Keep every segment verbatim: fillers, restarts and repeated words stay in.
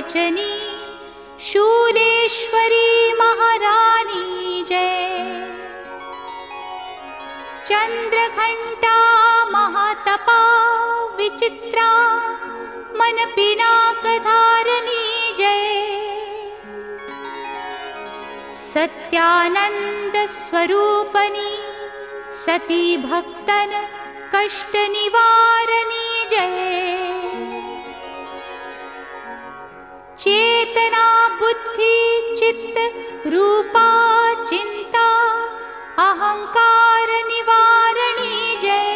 वचनी शूलेश्वरी महारानी जय। चंद्रघंटा महातपा विचित्रा मन पिनाक धारनी जय। सत्यानंद स्वरूपनी सती भक्तन कष्ट निवारनी जय। चेतना बुद्धि चित्त रूपा चिंता अहंकार निवारणी जय।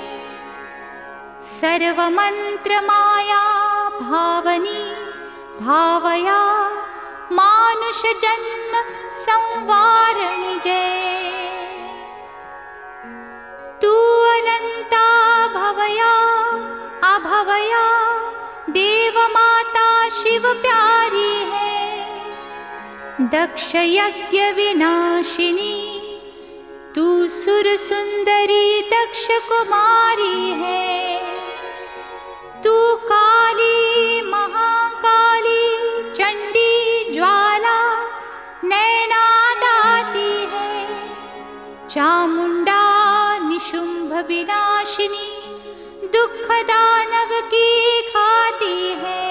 सर्वमंत्र माया भावनी भावया मानुष जन्म संवारणी जय। तू अनंता भवया अभवया देव माता शिव प्यारी है। दक्ष यज्ञ विनाशिनी तू सुर सुंदरी दक्ष कुमारी है। तू काली महाकाली चंडी ज्वाला नैना दाती है। चामुंडा निशुंभ विनाशिनी दुख दानव की खाती है।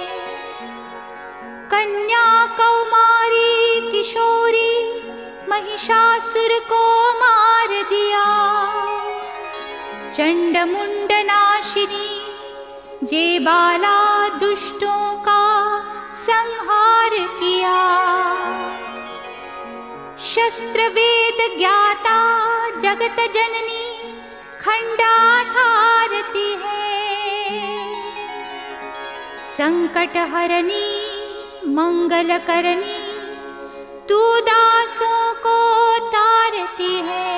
कन्या कौमारी किशोरी महिषासुर को मार दिया। चंड मुंड नाशिनी जे बाला दुष्टों का संहार किया। शस्त्र वेद ज्ञाता जगत जननी खंडाधारती है। संकट हरनी मंगल करनी तू दासों को तारती है।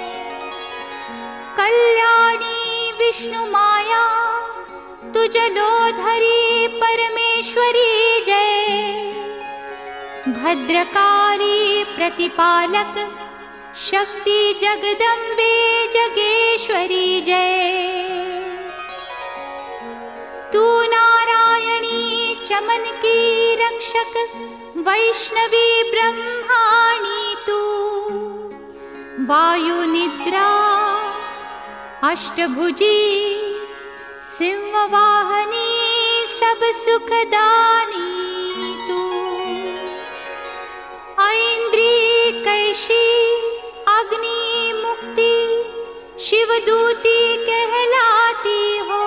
कल्याणी विष्णु माया तू जलोधरी परमेश्वरी जय। भद्रकाली प्रतिपालक शक्ति जगदम्बे जगेश्वरी जय। तू नारायणी चमन की रक्षक वैष्णवी ब्रह्माणी तू। वायु निद्रा अष्टभुजी सिंहवाहनी सब सुखदानी तू। ऐन्द्री कैशी अग्नि मुक्ति शिवदूती कहलाती हो।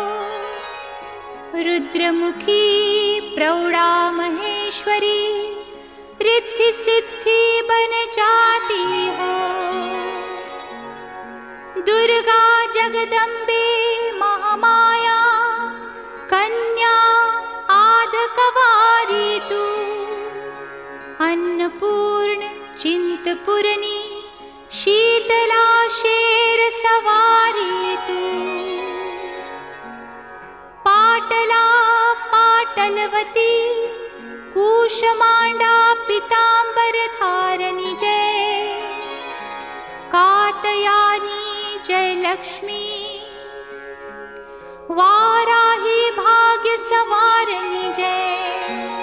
रुद्रमुखी प्रौढ़ा महेश्वरी रिद्धि सिद्धि बन जाती हो। दुर्गा जगदम्बे महामाया कन्या आधकवारी तू। अन्नपूर्ण चिंतपूर्णी शीतला शेर सवारी तू। पाटला पाटलवती कूष्मांडा पीतांबर धारणी जय। कात्यायनी जय लक्ष्मी वाराही भाग्य सवारणी जय।